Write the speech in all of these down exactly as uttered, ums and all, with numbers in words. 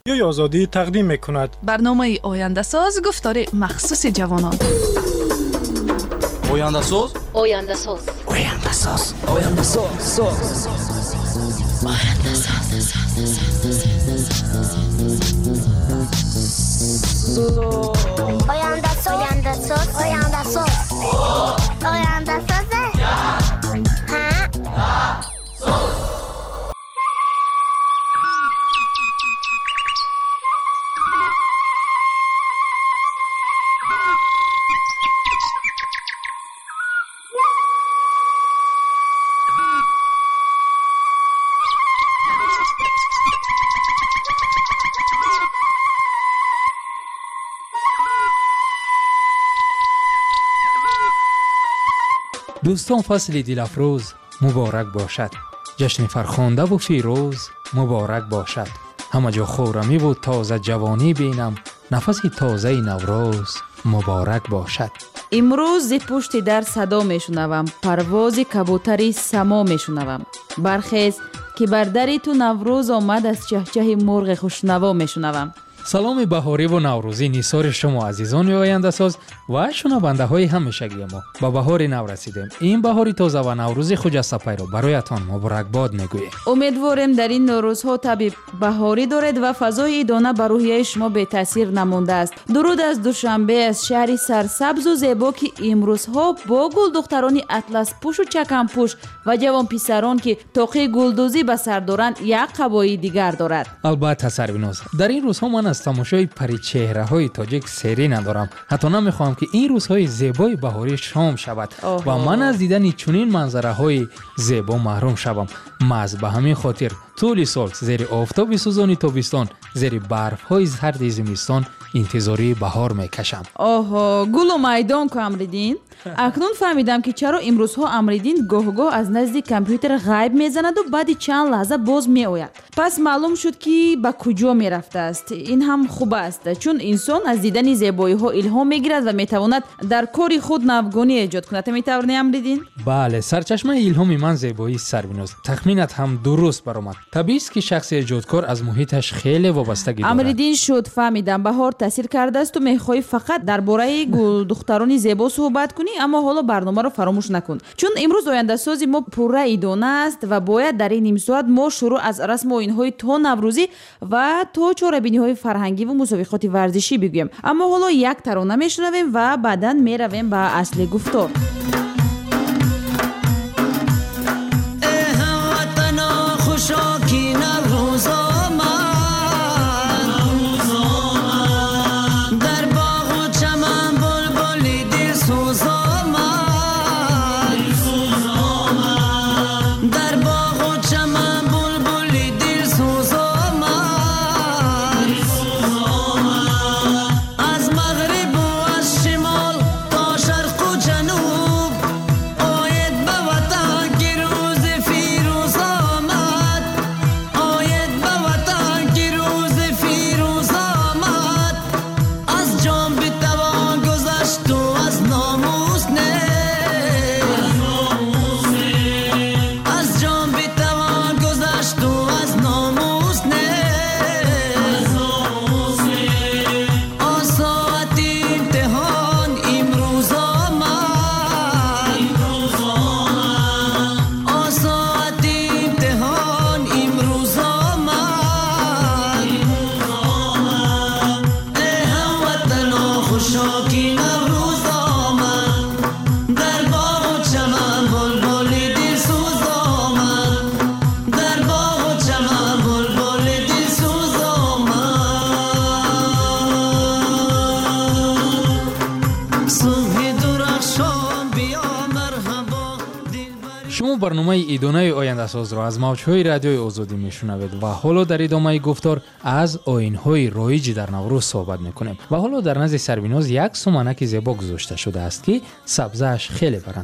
رادیوی آزادی تقدیم می‌کند برنامه آینده ساز گفتار مخصوص جوانان. آینده ساز آینده ساز آینده ساز آینده ساز آینده ساز آینده ساز آینده ساز آینده ساز آینده ساز دوستان، فصل دیلافروز مبارک باشد. جشن فرخنده و فیروز مبارک باشد. همه جا خورمی و تازه جوانی بینم، نفس تازه نوروز مبارک باشد. امروز زی پشت در صدا میشنوم، پرواز کبوتری سما میشنوم. برخیز که بر دری تو نوروز آمد، از چهچه مرغ خوشنوا میشنوم. سلام بهاری و نوروزی نیسار شما عزیزان آینده ساز و شنونده های همیشگی ما. با بهار نو رسیدیم. این بهاری تازه و نوروزی خجسته پیرو برایتان مبارک باد میگوییم. امیدواریم در این نوروزها طبیب بهاری دارد و فضای دانه بر روحیه شما بی تاثیر نمانده است. درود از دوشنبه از شهری سرسبز و زیبا که امروزها با گل دخترانی اطلس پوش و چکم پوش و جوان پسران که توقی گلدوزی به سر دارند یک قبایی دیگر دارد. البته سربیناز، در این روزها من از تماشای پری چهره های تاجیک سری ندارم. حتی نمیخوام که این روزهای زیبای بهاری شام شود و من از دیدن چنین منظره های زیبا محروم شوم. مز به همین خاطر طول سال زیر آفتاب سوزان تابستان، زیر برف های زرد زمستان انتظاری بهار میکشم. آها، گل و میدان کو امریدین؟ اکنون فهمیدم که چرا امروزها امریدین گاه گاه از نزد کامپیوتر غیب میزند و بعد چند لحظه باز میآید. پس معلوم شد که به کجا میرفته است. این هم خوب است، چون انسان از دیدن زیبایی ها الهام میگیرد و میتواند در کاری خود نوگانی ایجاد کند. میتوانی امریدین؟ بله، سرچشمه الهام من زیبایی سربیناز. تخمینت هم درست برآمد. طبیعی است که شخص ایجادکار از محیطش خیلی وابستگی دارد. امریدین شد فهمیدم بهار تاثیر کرده است و میخوای فقط درباره گل دخترانی زیبا صحبت کنی، اما حالا برنامه رو فراموش نکن، چون امروز آینده سازی ما پوره ایدانه است و باید در این نیم ساعت ما شروع از رسم و آیین‌های تا نوروزی و تا چاره‌بینی‌های فرهنگی و مسابقات ورزشی بگویم. اما حالا یک ترانه میشنویم و بعداً میرویم به اصل گفتار. برنامه ایدانه آینده ساز را از موجهای رادیوی آزادی میشنوید و حالا در ادامه گفتار از آیین‌های رایج در نوروز صحبت میکنیم. و حالا در نزد سربیناز یک سمنک زیبا گذاشته شده است که سبزه‌اش خیلی برند.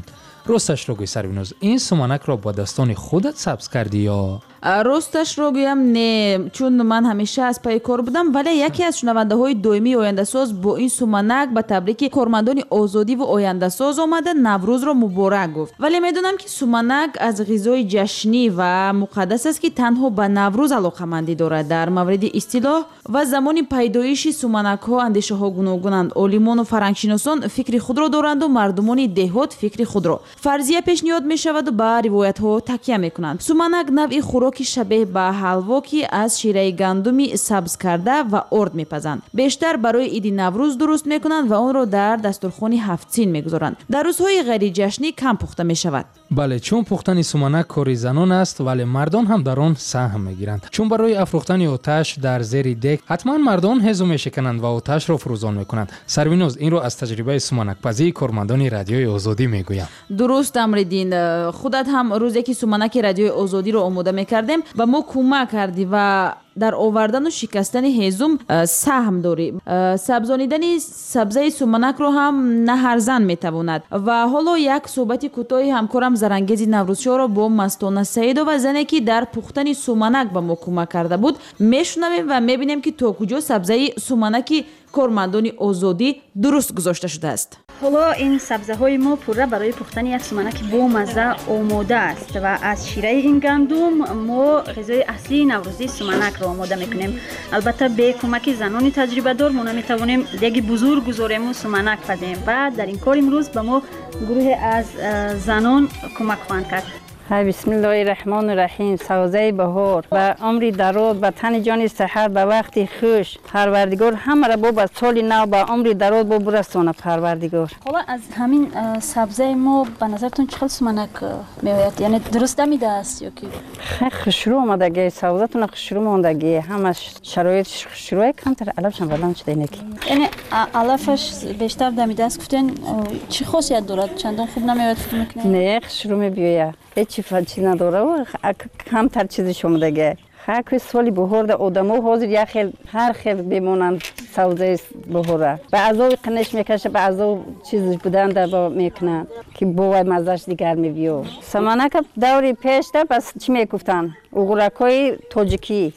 راستش رو گوی سروینوز، این سمنک را با دستان خودت سبز کردی یا؟ راستش رو گویم نه، چون من همیشه از پای کار بودم، ولی یکی از شنونده های دویمی آینده ساز با این سمنک به تبریک کارمندان آزادی و آینده ساز آمده نوروز را مبارک گفت. ولی میدونم که سمنک از غذای جشنی و مقدس است که تنها به نوروز علاقه‌مندی دارد. در مورد اصطلاح و زمان پیدایش سمنک ها اندیشه ها گوناگونند. عالمان و فرهنگشناسان فکر خود را دارند و مردمان دهات فکر خود را. فرضیه پیشنهاد می شود و به روایت ها تکیه می کنند. سمنک نوعی خوراکی شبیه به حلوا که از شیره گندمی سبز کرده و ارد میپزند. بیشتر برای عید نوروز درست میکنند و آن را در دسترخوان هفت سین میگذارند. در روزهای غیر جشنی کم پخته میشود. بله، چون پختن سمنک کاری زنان است، ولی مردان هم در آن سهم میگیرند. چون برای افروختن آتش در زیر دک حتما مردان هزو میشکنند و آتش را فروزان میکنند. سروینوز این رو از تجربه سمنک پزی کارمندان رادیوی آزادی میگویم. درست امردین، خودت هم روزی که سمنک رادیوی آزادی رو آماده میکردیم و ما کمک کردی و در آوردن و شکستن هیزم سهم داریم. سبزانیدن سبزه سمنک رو هم نه هر زن میتواند. و حالا یک صحبت کوتاهی همکارم زرنگیز نوروزشاه را با مستانه سعید و زنی که در پختن سمنک به ما کمک کرده بود میشنویم و میبینیم که تا کجا سبزه سمنک کارمندان آزادی درست گذاشته شده است. حالا این سبزه های ما پوره برای پختن یک سمنک با مزه آماده است و از شیره این گندم ما غذای اصلی نوروزی سمنک را آماده میکنیم. البته به کمک زنان تجربه دار ما نمیتوانیم دیگه بزرگ گذاریم و سمنک پزیم و در این کار امروز به ما گروه از زنان کمک خواهند کرد. بسم الله الرحمن الرحیم. سوزه بهار و عمر دراز به تن جان صحت به وقت خوش پروردگار همه را با سال نو به عمر دراز با برسانه پروردگار. حالا از همین سبزه ما به نظرتون چقدر سمنک میآید؟ یعنی درست دمیده است یا کی؟ خیلی خوشرو آمدگی سبزتون خوشرو ماندگی همش شرایط خوشروی کمتر علفش هم بدن شده اینکی. یعنی علفش بیشتر دمیده است گفتن چی خاصیت دارد؟ چندان خوب نمیآید فکر میکنید؟ نه خوشرو میبیه. هیچی چیز نداره و کمتر چیزی شما دیگه. خاک سالی بهار ده آدم‌ها حاضر یک خیل هر خیل بمونن سبزه بهاره. بعضی قنش میکشه بعضی چیزش بودن در با میکنن که بوی مزهش دیگر میبیو. سمنک دوری پیش ده بس چی میگفتن؟ اوگورکای تاجیکی.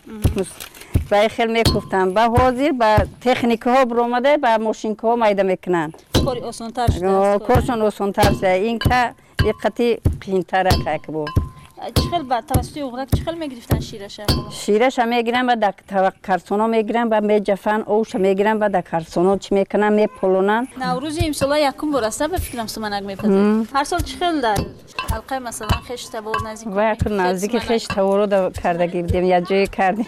با خیل میگفتن با حاضر با تکنیک ها برآمده با ماشین ها میده میکنن. کاری آسان تر شده. کارشون آسان تر شده. این که یک قطعی قیمتره که بود. چخیل با توسط اوغرک چخیل میگرفتن شیرش؟ شیرش هم میگیرن و در کارتونا میگیرن و میجفن اوش میگیرن و در کارتونا چی میکنن میپلونن. نوروز امسال یکم برسته به فکرم سمنک میپزید. هر سال چخیل در حلقه مثلا خش تبار نزدیک. و یک نزدیک خش تبار رو کردگی بودیم یا جای کردیم.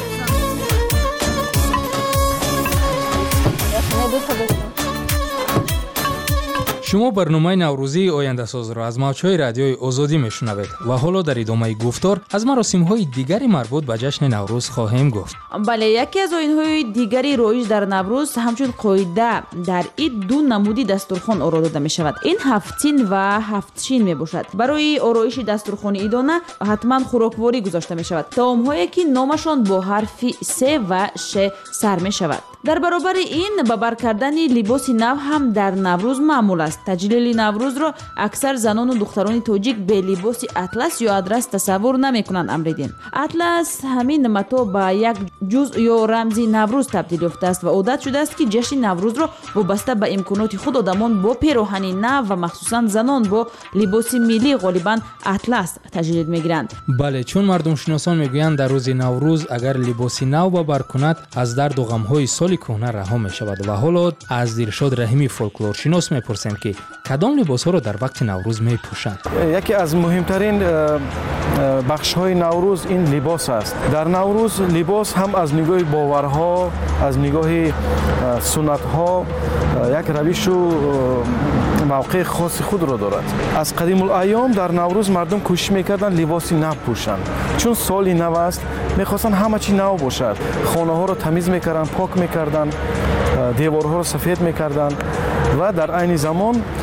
شما برنامه نوروزی آینده ساز را از موج‌های رادیوی آزادی میشنوید و حالا در ادامه گفتار از مراسم‌های دیگری مربوط به جشن نوروز خواهیم گفت. بله، یکی از آیین‌های دیگری رایج در نوروز همچون قاعده در این دو نمودی دسترخوان آورده داده می‌شود. این هفتین و هفتشین میباشد. برای آرایش دسترخوان ایدانه حتما خوراکواری گذاشته می‌شود. طعام‌هایی که نامشان با حرف س و ش سر می‌شود. در برابر این به بر کردن لباس نو هم در نوروز معمول است. تجلیل نوروز را اکثر زنان و دختران تاجیک به لباس اطلس یا ادرس تصور نمی کنند. امریدین اطلس همین متا به یک جزء یا رمزی نوروز تبدیل یافته است و عادت شده است که جشن نوروز را وابسته به امکانات خود آدمان با پیراهن نو و مخصوصا زنان با لباس ملی غالبا اطلس تجلیل میگیرند. بله، چون مردم شناسان میگویند در روز نوروز اگر لباس نو به بر کند از درد و غم های سال کهنه رها می شود. و حالا از دیرشاد رحیمی فولکلور شناس میپرسیم که کدام لباس ها را در وقت نوروز می پوشند؟ یکی از مهمترین بخش های نوروز این لباس است. در نوروز لباس هم از نگاه باورها، از نگاه سنت ها یک روش و موقع خاص خود را دارد. از قدیم الایام در نوروز مردم کوشش میکردند لباسی نو پوشند، چون سال نو است میخواستند همه چی نو باشد. خانه ها را تمیز میکردند، پاک میکردند، دیوارها را سفید میکردند و در عین زمان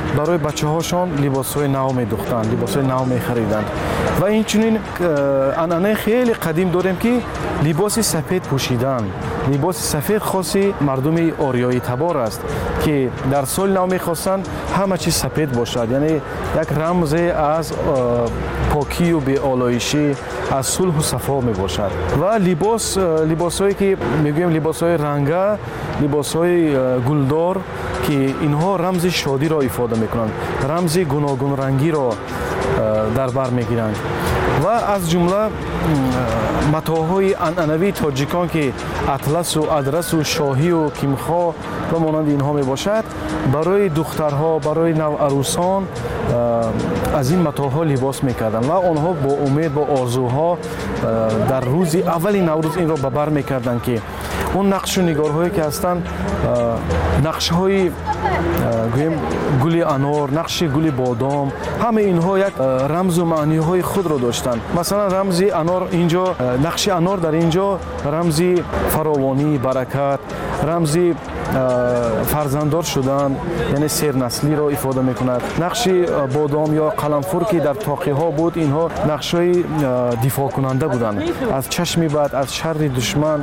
барои бачаҳошон либосҳои нав медухтанд, либосҳои нав мехариданд. ва инчунин анъанаи хеле қадим дорем ки либоси сафед пӯшидан. либоси сафед хоси мардуми ориёитабор аст ки дар соли нав мехостанд ҳама чиз сафед бошад, яъне як рамзе аз покию беолоишӣ, аз сулҳу сафо мебошад. ва либос либосҳое ки мегӯем либосҳои ранга, либосҳои гулдор ки инҳо рамзи шодиро ифода мекунанд, рамзи гуногунрангиро дар бар мегиранд. ва аз ҷумла матоъҳои анъанавии тоҷикон ки атласу адрасу шоҳию кимхо ва монанди инҳо мебошад, барои духтарҳо, барои наварӯсон аз ин матоъҳо либос мекарданд ва онҳо бо умед, бо орзуҳо дар рӯзи аввали наврӯз инро ба бар мекарданд ки он нақшу нигорҳое ки ҳастанд, нақшҳои гӯем гули анор, нақши гули бодом, ҳамаи инҳо як рамзу маъниҳои худро доштанд. масалан рамзи анор инҷо, нақши анор дар инҷо рамзи фаровонӣ, баракат, рамзи фарзанддор шудан, яъне сернаслиро ифода мекунад. нақши бодом ё қаламфур ки дар тоқиҳо буд, инҳо нақшҳои дифоъкунанда буданд аз чашми бад, аз шарри душман.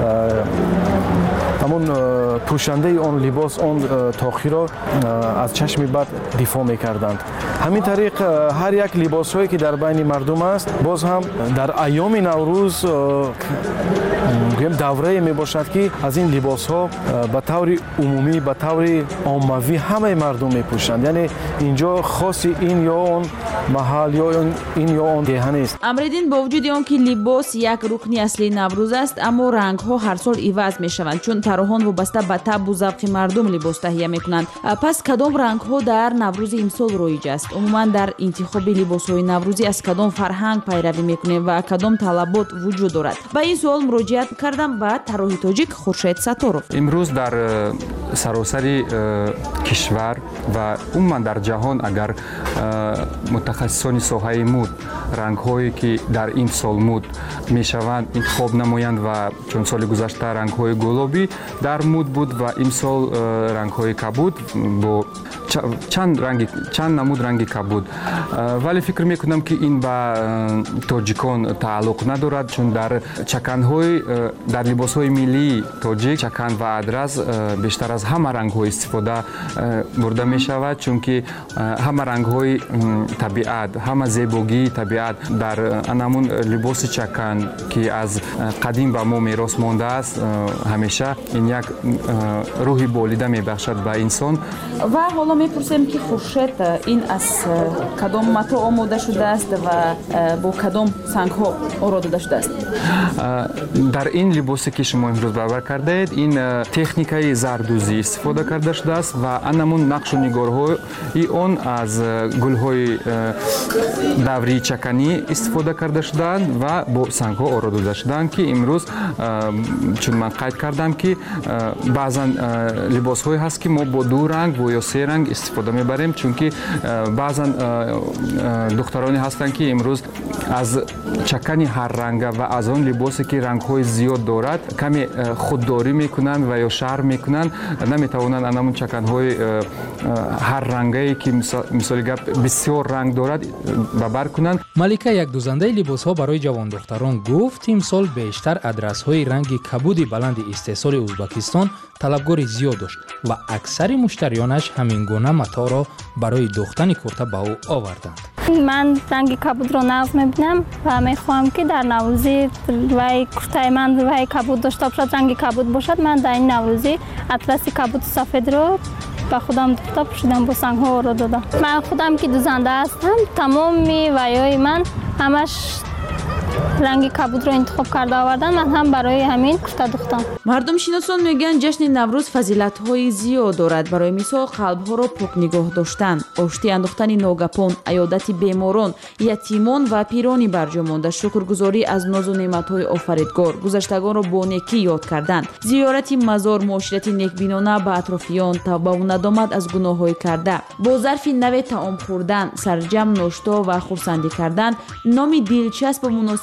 ҳамон пӯшандаи он либос, он тоқиро аз чашми бад дифоъ мекарданд. ҳамин тариқ ҳар як либосҳое ки дар байни мардум аст, боз ҳам дар айёми наврӯз гӯем даврае мебошад ки аз ин либосҳо ба таври умумӣ, ба таври оммавӣ ҳамаи мардум мепӯшанд. яъне инҷо хоси ин ё он маҳал ё ин ё он деҳа нест. амридин бо вуҷуди он ки либос як рукни аслии наврӯз аст, аммо рангҳо ҳар сол иваз мешаванд, чун тарҳон вобаста ба табу завқи мардум либос таҳия мекунанд. пас кадом рангҳо дар наврӯзи имсол роиҷ аст? умуман дар интихоби либосҳои наврӯзӣ аз кадом фарҳанг пайравӣ мекунем ва кадом талабот вуҷуд дорад? ба ин суол муроҷиат кардам ба тарроҳи тоҷик Хуршед Сатторов. имрӯз дар саросари кишвар ва умуман дар ҷаҳон агар мутахассисони соҳаи муд рангҳое ки дар ин сол муд мешаванд интихоб намоянд ва чун соли гузашта рангҳои гулобӣ дар муд буд ва имсол рангҳои кабуд бо чанд ранги чанд намуд ранги кабуд, вале фикр мекунам ки ин ба тоҷикон тааллуқ надорад, чун дар чаканҳои дар либосҳои миллии тоҷик чакан ва адрас бештар аз ҳама рангҳо истифода бурда мешавад, чунки ҳама рангҳои табиат, ҳама зебогии табиат дар анамун либоси чакан ки аз қадим ба мо мерос мондааст, ҳамеша ин як рӯҳи болида мебахшад ба инсон. ва ҳоло мепурсем ки Хуршед ин аз кадом матоъ омода шудааст ва бо кадом сангҳо оро дода шудааст? дар ин либосе ки шумо имрӯз бавар кардаед, ин техникаи зардӯзӣ истифода карда шудааст ва анамун нақшу нигорҳои он аз гулҳои даврии чаканӣ истифода карда шудаанд ва бо сангҳо оро дода шудаанд ки имрӯз чун ман қайд кардам ки баъзан либосҳое ҳаст ки мо бо ду ранг бо ё се ранг истифода мебарем, чунки баъзан духтароне ҳастанд ки имрӯз аз чакани ҳарранга ва аз он либосе ки рангҳои зиёд дорад каме худдорӣ мекунанд ва ё шаҳр мекунанд, наметавонанд анамун чаканҳои ҳаррангае ки мисоли гап бисёр ранг дорад ба бар кунанд. малика як дӯзандаи либосҳо барои ҷавондухтарон гуфт имсол бештар адрасҳои ранги кабуди баланди истеҳсоли Ӯзбекистон талабгори зиёд дошт ва аксари муштарионаш ҳамин гуна матоъро барои духтани курта ба ӯ оварданд. ман ранги кабудро нағз мебинам ва мехоҳам ки дар наврӯзӣ вай куртаи ман вай кабуд дошта бошад, ранги кабуд бошад. ман дар ин наврӯзӣ атласи кабуди сафедро ба худам духта пӯшидам, бо сангҳо оро додам. ман худам ки дӯзанда ҳастам, тамоми вайҳои ман ҳамаш ранги кабудро интихоб карда овардан, ман ҳам барои ҳамин курта духтам. мардумшиносон мегӯянд ҷашни наврӯз фазилатҳои зиёд дорад. барои мисол қалбҳоро покнигоҳ доштан, ошти андохтани ногапон, аёдати беморон, ятимон ва пирони барҷомонда, шукргузорӣ аз нозу неъматҳои офаридгор, гузаштагонро бо некӣ ёд кардан, зиёрати мазор, муоширати некбинона ба атрофиён, тавбаву надомат аз гуноҳҳои карда, бо зарфи наве таом хӯрдан, сарҷам ношто ва хурсандӣ кардан, номи дилчаспу муносиб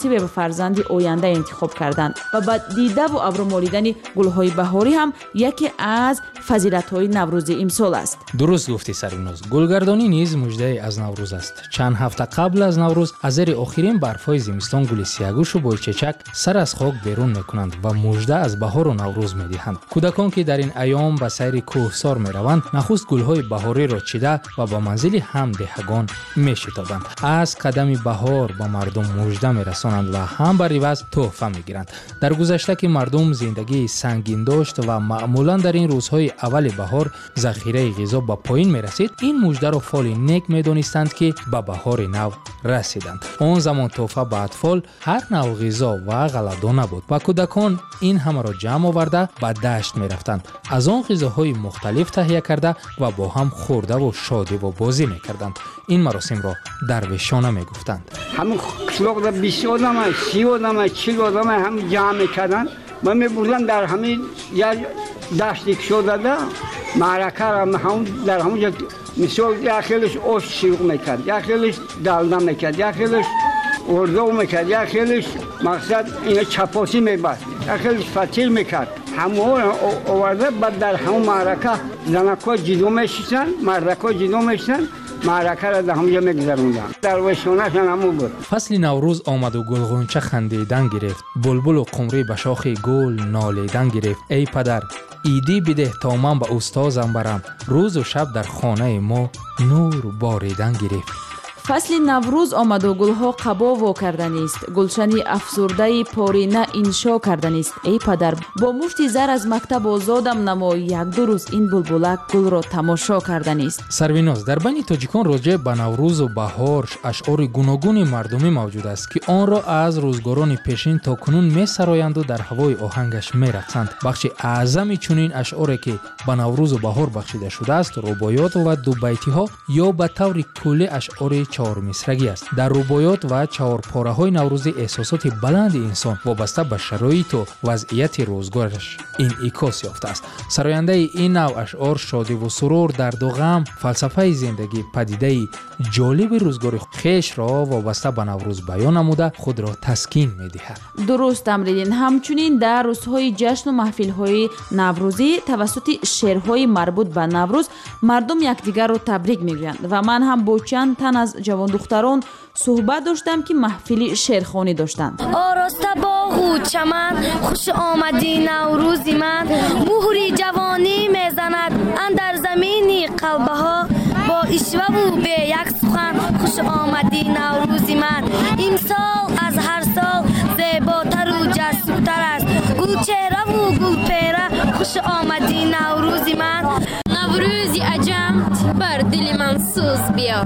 муносибе ба фарзанди оянда интихоб карданд ва ба дида ву абрумолидани гулҳои баҳорӣ ҳам яке аз фазилатҳои наврӯзи имсол аст. дуруст гуфтӣ Сарвиноз. гулгардонӣ низ муждае аз наврӯз аст. чанд ҳафта қабл аз наврӯз аз зери охирин барфҳои зимистон гули сиягӯшу бойчечак сар аз хок берун мекунанд ва мужда аз баҳору наврӯз медиҳанд. кӯдакон ки дар ин айём ба сайри кӯҳсор мераванд, нахуст гулҳои баҳориро чида ва ба манзили ҳамдеҳагон мешитобанд. аз қадами баҳор ба мардум мужда мерасонанд ва ҳам бар иваз тӯҳфа мегиранд. дар гузашта ки мардум зиндагии сангин дошт ва маъмулан дар ин рӯзҳои аввали баҳор захираи ғизо ба поин мерасид, ин муждаро фоли нек медонистанд ки ба баҳори нав расиданд. он замон тӯҳфа ба атфол ҳар нав ғизо ва ғалладона буд ва кӯдакон ин ҳамаро ҷамъ оварда ба дашт мерафтанд. аз он ғизоҳои мухталиф таҳия карда ва бо ҳам хӯрдаву шодиву бозӣ мекарданд. ин маросимро дарвешона мегуфтанд. ҳамин қишлоқда бист одама си одама чил одама ҳам ҷамъ мекарданд ва мебурданд дар ҳамин як дашти кушодада маъракаро дар ҳамунҷо мисол як хелаш ош шируғ мекард, як хелаш далда мекард, як хелаш ордов мекард, як хелаш мақсад ина чапоси мебаст, як хелаш фатил мекард. ҳамаро оварда баъд дар ҳамон маърака занакҳо ҷидо мешистанд, мардакҳо ҷидо мешистанд, маъракаро дар ҳамонҷо мегузаронданд. дарвешонашон ҳамон буд. фасли наврӯз омаду гулғунча хандидан гирефт, булбулу қумрӣ ба шохи гул нолидан гирефт. эй падар, идӣ бидеҳ то ман ба устозам барам, рӯзу шаб дар хонаи мо нур боридан гирефт. фасли наврӯз омаду гулҳо қабо во карданист, гулшани афзурдаи порина иншо карданист. эй падар, бо мушти зар аз мактаб озодам намо, якду рӯз ин булбулак гулро тамошо карданист. Сарвиноз, дар байни тоҷикон роҷеъ ба наврӯзу баҳор ашъори гуногуни мардумӣ мавҷуд аст, ки онро аз рӯзгорони пешин то кунун месароянду дар ҳавои оҳангаш мерақсанд. бахши аъзами чунин ашъоре ки ба наврӯзу баҳор бахшида шудааст, рубоёт ва дубайтиҳо ё ба таври куллӣ ашъори чаҳормисрагӣ аст. дар рубоёт ва чаҳорпораҳои наврӯзӣ эҳсосоти баланди инсон вобаста ба шароиту вазъияти рӯзгораш инъикос ёфтааст. сарояндаи ин нав ашъор шодиву сурур, дарду ғам, фалсафаи зиндагӣ, падидаи ҷолиби рӯзгори хешро вобаста ба наврӯз баён намуда худро таскин медиҳад. дуруст амридин. ҳамчунин дар рӯзҳои ҷашну маҳфилҳои наврӯзӣ тавассути шеърҳои марбут ба наврӯз мардум якдигарро табрик мегӯянд ва ман ҳам бо чанд тан аз ҷавондухтарон суҳбат доштам ки маҳфили шеърхонӣ доштанд. ороста боғу чаман, хуш омадӣ наврӯзи ман, муҳри ҷавонӣ мезанад андар замини қалбаҳо, бо ишваву бе як сухан, хуш омадӣ наврӯзи ман. имсол аз ҳар сол зеботару ҷасуртар аст, гулчеҳраву гулпера, хуш омадӣ наврӯзи ман. наврӯзи аҷам бар дили ман сӯз биёр,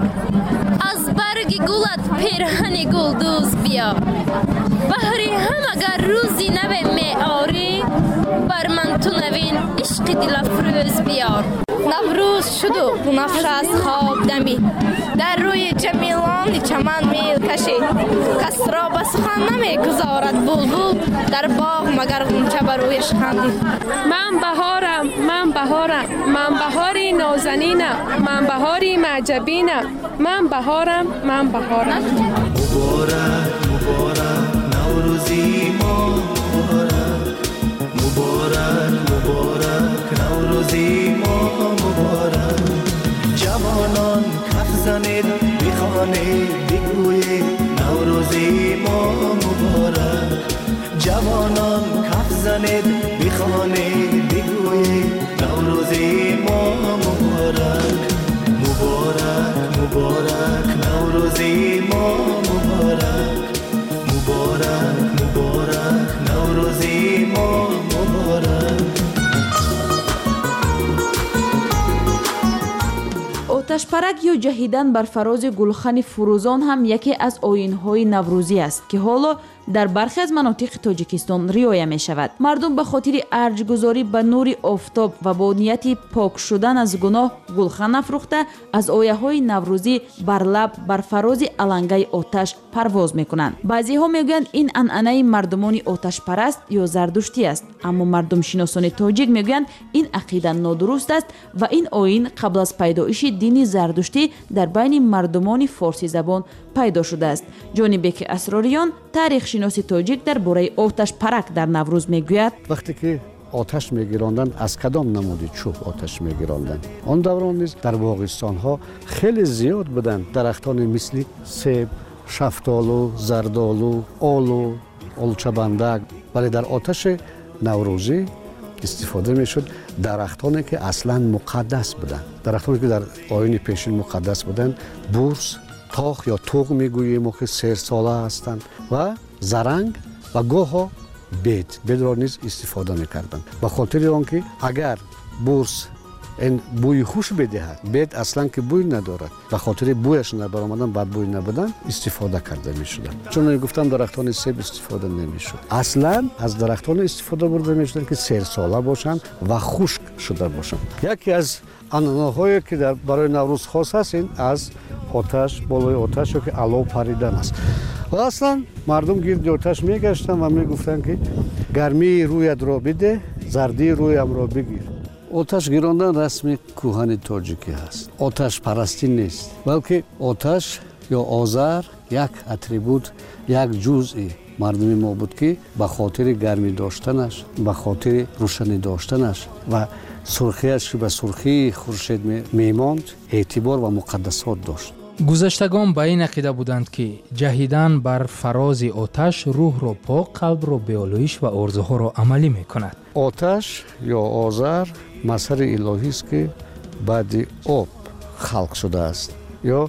аз барги гулат пирҳани гулдӯз биёр. баҳри ҳам агар рӯзи наве меорӣ, бар ман ту навин ишқи дилафрӯз биёр. наврӯз шуду бунафш аз хоб дамид, дар рӯи ҷамилони чаман мил кашид. касро ба сухан намегузорад булбул, дар боғ магар ғунча ба рӯяш хандид. ман баҳорам, ман баҳорам, ман баҳори нозанинам, ман баҳори маъҷабинам, ман баҳорам, ман баҳорам. муборак муборак наврӯзи мо, муборак муборак наврӯзи мо, муборак. ҷавонон каф занед, бихонед, бигӯед наврӯзи мо, муборак. ҷавонон каф занед, бихонед, бигӯед наврӯзи мо, муборак. муборак муборак наврӯзи мо, муборак. муборак муборак наврӯзи мо, муборак. оташпарак ё ҷаҳидан бар фарози гулхани фурӯзон ҳам яке аз оинҳои наврӯзӣ аст, ки ҳоло در برخی از مناطق تاجیکستان رعایت می شود. مردم به خاطر ارجگذاری به نور آفتاب و با نیت پاک شدن از گناه گلخن افروخته از آیه های نوروزی بر لب بر فراز علنگه آتش پرواز می کنند. بعضی ها می گویند این عنعنه مردمان آتش پرست یا زردشتی است، اما مردم شناسان تاجیک می گویند این عقیده نادرست است و این آیین قبل از پیدایش دین زردشتی در بین مردمان فارسی زبان پیدا شده است. جانبه که اسراریان تاریخ شناس تاجیک در باره آتش پرک در نوروز می گوید وقتی که آتش میگیراندن از کدام نمودی چوب آتش میگیراندن. آن دوران نیز در باغستان ها خیلی زیاد بودن درختان مثل سیب، شفتالو، زردالو، آلو، آلوچه‌بندک. ولی در آتش نوروزی استفاده میشد درختانی که اصلا مقدس بودن، درختانی که در آیین پیشین مقدس بودن. بورس، تاخ یا توق میگوییم که سیر ساله هستند و زرنگ و گاها بید بید را نیز استفاده میکردند به خاطر آنکه اگر بورس این بوی خوش بدهد، بید اصلا که بوی ندارد، به خاطر بویش نبرآمدن بد بوی نبودن استفاده کرده میشدن. چون گفتم درختان سیب استفاده نمیشد، اصلا از درختان استفاده برده میشدن که سیر ساله باشند و خشک شده باشند. یکی از عنعنه‌هایی که در برای نوروز خاص است این از آتش بالای آتش که علو پریدن است. و اصلا مردم گرد آتش میگشتن و میگفتن که گرمی رویت را بده، زردی رویم را بگیر. آتش گیراندن رسم کوهن تاجیکی است. آتش پرستی نیست، بلکه آتش یا آذر یک اتریبوت، یک جزئی مردمی ما بود که به خاطر گرمی داشتنش، به خاطر روشنی داشتنش و سرخیش که به سرخی خورشید میماند اعتبار و مقدسات داشت. گذشتگان به این عقیده بودند که جهیدن بر فراز آتش روح را پاک، قلب را به آلایش و آرزوها را عملی می کند. آتش یا آذر مظهر الهی است که بعد آب خلق شده است یا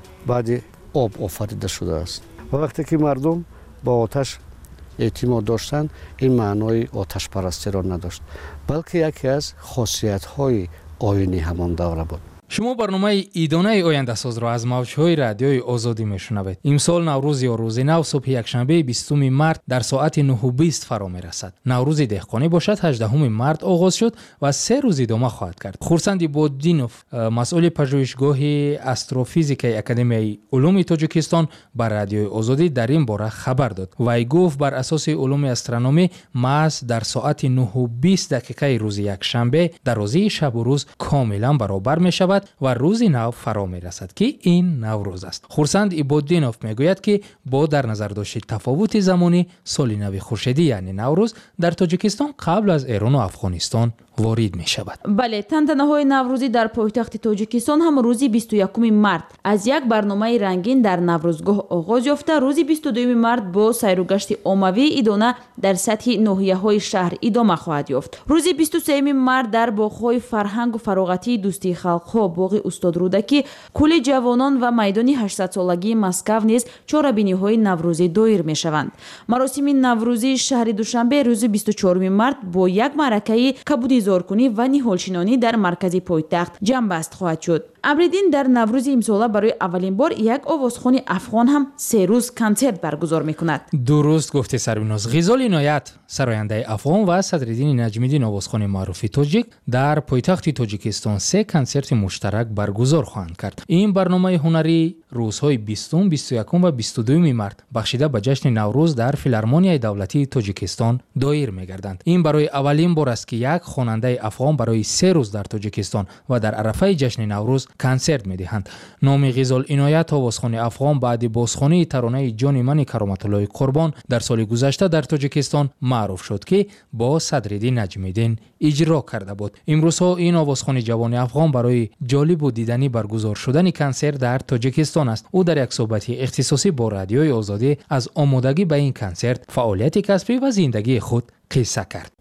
بعد آب آفریده شده است. و وقتی که مردم با آتش اعتماد داشتند این معنای آتش پرستی را نداشت، بلکه یکی از خاصیت های آیینی همان دوره بود. شما برنامه ایدانه آینده ساز را از موج‌های رادیوی آزادی میشنوید. امسال نوروز یا روز نو صبح یکشنبه بیستم مارس در ساعت نه و بیست فرا میرسد. نوروز دهقانی باشد هجدهم مارس آغاز شد و سه روز ادامه خواهد کرد. خورسند بودینوف مسئول پژوهشگاه استروفیزیک اکادمی علوم تاجیکستان بر رادیوی آزادی در این باره خبر داد. وی گفت بر اساس علوم استرونومی مارس در ساعت نه و بیست دقیقه روز یکشنبه در روزی شب و روز کاملا برابر می شود و روز نو فرا می رسد که این نوروز است. خورسند ایبودینوف می گوید که با در نظر داشت تفاوت زمانی سال نو خورشیدی یعنی نوروز در تاجیکستان قبل از ایران و افغانستان وارد می شود. بله، تنتنه‌های نوروزی در پایتخت تاجیکستان هم روزی بیست و یکم مارس از یک برنامه رنگین در نوروزگاه آغاز یافته روزی بیست و دوم مارس با سیر و گشت عمومی ایدانه در سطح ناحیه‌های شهر ادامه خواهد یافت. روزی بیست و سوم مارس در باغ‌های فرهنگ و فراغتی دوستی خلق‌ها باغ استاد رودکی، کوله جوانان و میدان هشتصد سالگی مسکو نیز چهاربینی‌های نوروزی دایر می‌شوند. مراسم نوروزی شهر دوشنبه روز بیست و چهارم مارس با یک معرکه کبودی زارکنی و نهالشینانی در مرکز پایتخت جنبست خواهد شد. ابریدین در نوروز امسال برای اولین بار یک آوازخوان افغان هم سه روز کنسرت برگزار می‌کند. درست گفته سربناز. غزال عنایت سراینده افغان و صدرالدین نجمی‌الدین آوازخوان معروف تاجیک در پایتخت تاجیکستان سه کنسرت مشترک برگزار خواهند کرد. این برنامه هنری روزهای بیستم، بیست و یکم و بیست و دوم مارس بخشیده به جشن نوروز در فیلارمونیای دولتی تاجیکستان دایر می‌گردند. این برای اولین بار است که یک خواننده افغان برای سه روز در تاجیکستان و در عرفه جشن نوروز کنسرت می‌دهند. نام غزال عنایت آوازخوان افغان بعد بازخوانی ترانه جان من کرامت الله قربان در سال گذشته در تاجیکستان معروف شد که با صدرالدین نجمی‌الدین اجرا کرده بود. امروزها این آوازخوان جوان افغان برای جالب و دیدنی برگزار شدن کنسرت در تاجیکستان است. او در یک صحبت اختصاصی با رادیوی آزادی از آمادگی به این کنسرت، فعالیت کسبی و زندگی خود قصه کرد.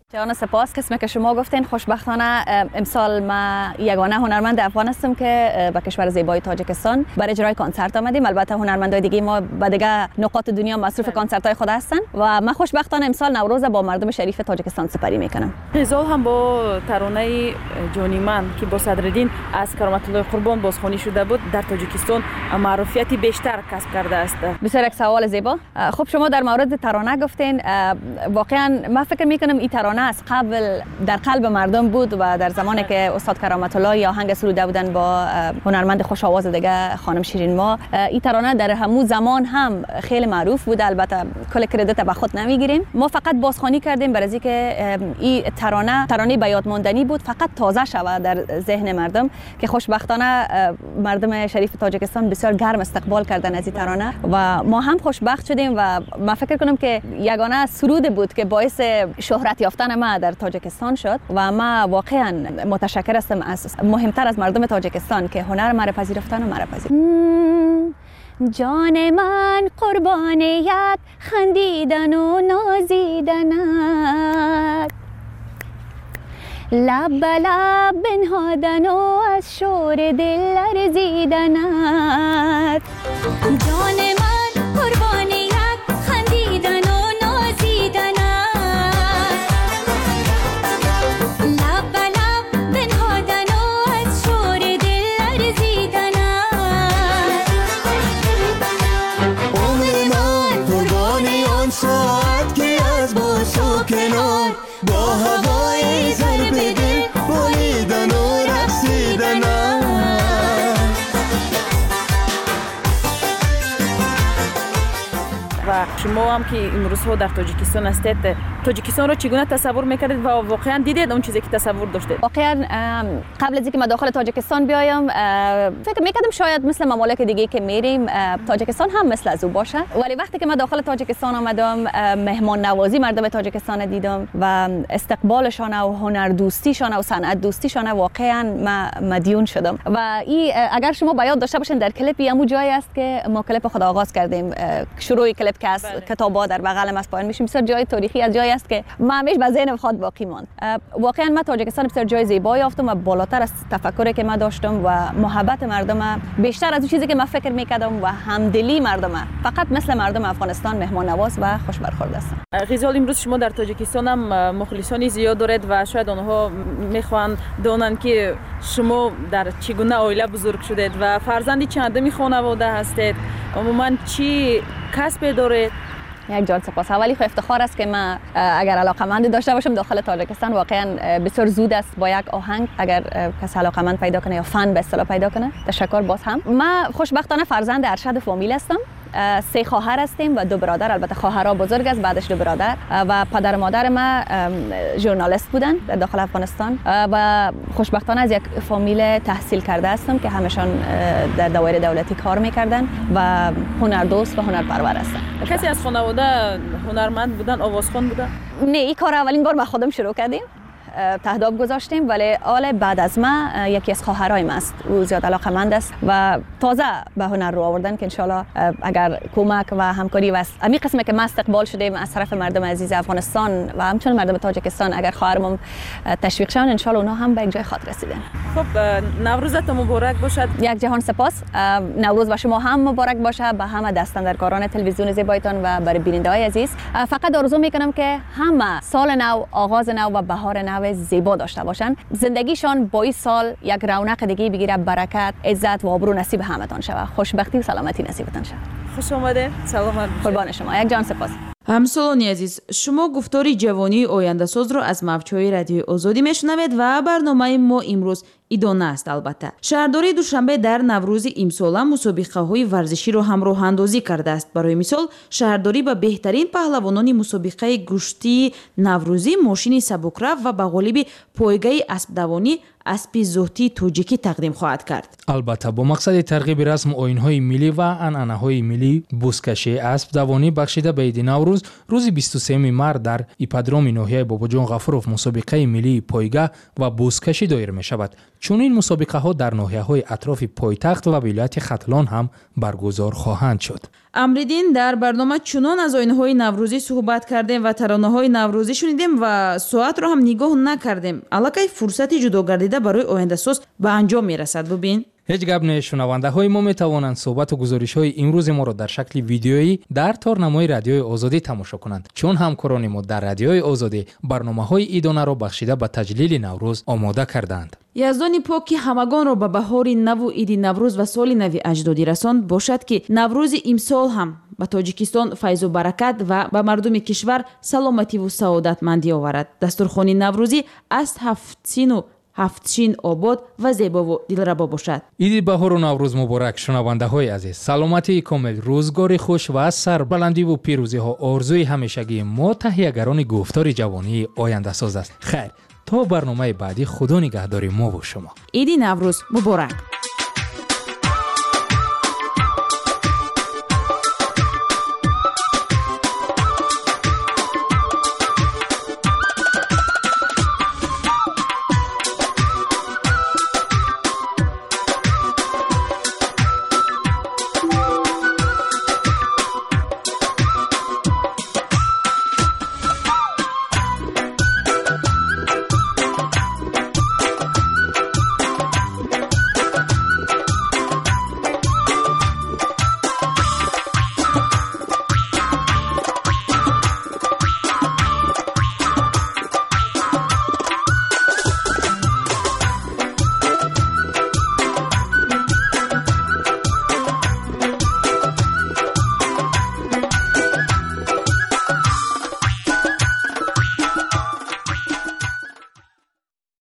جان سپاس. قسمی که شما گفتین خوشبختانه امسال ما یگانه هنرمند افغان هستم که به کشور زیبای تاجیکستان برای اجرای کنسرت آمدیم. البته هنرمندای دیگه ما به دیگه نقاط دنیا مصروف کنسرت های خود هستن و من خوشبختانه امسال نوروز با مردم شریف تاجیکستان سپری میکنم. غزال هم با ترانه جانی من که با صدرالدین از کرامت الله قربان بازخوانی شده بود در تاجیکستان معروفیتی بیشتر کسب کرده است. بسیار یک سوال زیبا. خب شما در مورد ترانه گفتین، واقعا من فکر میکنم این ترانه از قبل در قلب مردم بود و در زمانی که استاد کرامت الله یا آهنگ سروده بودن با هنرمند خوش آواز دیگه خانم شیرین ما، این ترانه در همون زمان هم خیلی معروف بود. البته کل کردیت به خود نمیگیریم، ما فقط بازخوانی کردیم برای اینکه این ترانه ترانه به یاد ماندنی بود، فقط تازه شود در ذهن مردم که خوشبختانه مردم شریف تاجیکستان بسیار گرم استقبال کردن از این ترانه و ما هم خوشبخت شدیم و من فکر کنم که یگانه سرود بود که باعث شهرت یافتن ما در تاجیکستان شد و ما واقعا متشکر هستم از مهمتر از مردم تاجیکستان که هنر مرا پذیرفتن و مرا پذیرفتن. جان من قربان یک خندیدن و نازیدنت، لب به لب بنهادن و از شور دل لرزیدنت. جان من قربان یک خندیدن و نازیدنت، لب به لب بنهادن و از شور دل لرزیدنت. عمر من قربان آن ساعت که از باش و کنار با هوای ضرب دل بالیدن و رقصیدن. و شما هم که امروز ها در تاجیکستان هستید، تاجیکستان رو چگونه تصور میکردید و واقعا دیدید اون چیزی که تصور داشتید؟ واقعا قبل از اینکه ما داخل تاجیکستان بیایم فکر میکردم شاید مثل ممالک دیگه که میریم تاجیکستان هم مثل از او باشه، ولی وقتی که ما داخل تاجیکستان آمدم مهمان نوازی مردم تاجیکستان دیدم و استقبالشان و هنر دوستیشان و صنعت دوستیشان واقعا ما مدیون شدم. و این اگر شما با یاد داشته باشین در کلیپ همون جایی است که ما کلیپ خود آغاز کردیم، شروع کلیپ که از کتابا در بغل ما پایین میشیم، بسیار جای تاریخی از جایی است که ما همیشه به ذهن خود باقی ماند. واقعا ما تاجیکستان بسیار جای زیبایی یافتم و بالاتر از تفکری که ما داشتم و محبت مردم بیشتر از اون چیزی که من فکر میکردم و همدلی مردم، فقط مثل مردم افغانستان مهمان نواز و خوش برخورد هستن. غزال امروز شما در تاجیکستان هم مخلصانی زیاد دارید و شاید آنها میخوان دونن که شما در چگونه عائله بزرگ شدید و فرزندی چندمی خانواده هستید، عموما چی کسب دارید؟ یک جان سپاس. اولی خو افتخار است که من اگر علاقمند داشته باشم داخل تاجیکستان، واقعا بسیار زود است با یک آهنگ اگر کسی علاقمند پیدا کنه یا فن به اصطلاح پیدا کنه. تشکر باز هم. من خوشبختانه فرزند ارشد فامیل هستم. سه خواهر هستیم و دو برادر، البته خواهرها بزرگ است بعدش دو برادر و پدر مادر ما ژورنالیست بودن در داخل افغانستان و خوشبختانه از یک فامیل تحصیل کرده هستم که همشان در دوایر دولتی کار میکردن و هنردوست و هنرپرور هستن. کسی از خانواده هنرمند بودن، آوازخوان بودن؟ نه، این کار اولین بار ما خودم شروع کردیم، تهداب گذاشتیم، ولی آل بعد از ما یکی از خواهرای است، او زیاد علاقمند است و تازه به هنر رو آوردن که انشالله اگر کمک و همکاری و امی قسمه که ما استقبال شدیم از طرف مردم عزیز افغانستان و همچنین مردم تاجیکستان، اگر خواهرمون تشویق شون انشالله اونها هم به یک جای خاطر رسیدن. خب نوروزتون مبارک باشد. یک جهان سپاس. نوروز و شما هم مبارک باشه به همه دستاندرکاران تلویزیون زیبایتان و برای بیننده‌های عزیز. فقط آرزو میکنم که همه سال نو، آغاز نو و بهار نو زیبا داشته باشن، زندگیشان با این سال یک رونق دیگه بگیره، برکت، عزت و آبرو نصیب همتون شود، خوشبختی و سلامتی نصیبتون شود. خوش آمده. سلام. قربان شما. یک جان سپاس. همسالانی عزیز، شما گفتاری جوانی آینده ساز رو از موج‌های رادیوی آزادی میشنوید و برنامه ما امروز ایدانه است. البته شهرداری دوشنبه در نوروز امسال مسابقه‌های ورزشی رو همراه اندازی کرده است. برای مثال شهرداری به بهترین پهلوانان مسابقه گشتی نوروزی ماشین سبکرو و به غالب پایگاه اسب دوانی اسب زهدی توجیکی تقدیم خواهد کرد. البته با مقصد ترغیب رسم آیین‌های ملی و عنعنه‌های ملی، بزکشی اسب دوانی بخشیده به عید نوروز روز بیست و سوم مارس در ایپادروم ناحیه باباجان غفوروف مسابقه ملی پایگاه و بزکشی دایر می شود. چنین مسابقه ها در ناحیه های اطراف پایتخت و ولایت ختلان هم برگزار خواهند شد. امریدین در برنامه چنان از آیین‌های نوروزی صحبت کردیم و ترانه‌های نوروزی شنیدیم و ساعت رو هم نگاه نکردیم. الکی فرصتی جداگردیده برای آینده ساز به انجام میرسد. ببین هیچ گپ نه. شنونده های ما می توانند صحبت و گزارش های امروز ما را در شکل ویدیویی در تارنمای رادیوی آزادی تماشا کنند، چون همکاران ما در رادیوی آزادی برنامه های ایدانه را بخشیده به تجلیل نوروز آماده کردند. یزدان پاک که همگان را به بهاری نو و عید نوروز و سال نو اجدادی رساند باشد که نوروز امسال هم به تاجیکستان فیض و برکت و به مردم کشور سلامتی و سعادتمندی آورد. دسترخوان نوروزی از هفت‌سین و هفت‌شین آباد و زیبا و دلربا باشد. عید بهار و نوروز مبارک شنونده های عزیز. سلامتی کامل، روزگار خوش و سربلندی و پیروزی ها آرزوی همیشگی ما تهیه‌گران گفتار جوانی آینده ساز است. خیر تا برنامه بعدی خدا نگهدار ما و شما. عید نوروز مبارک.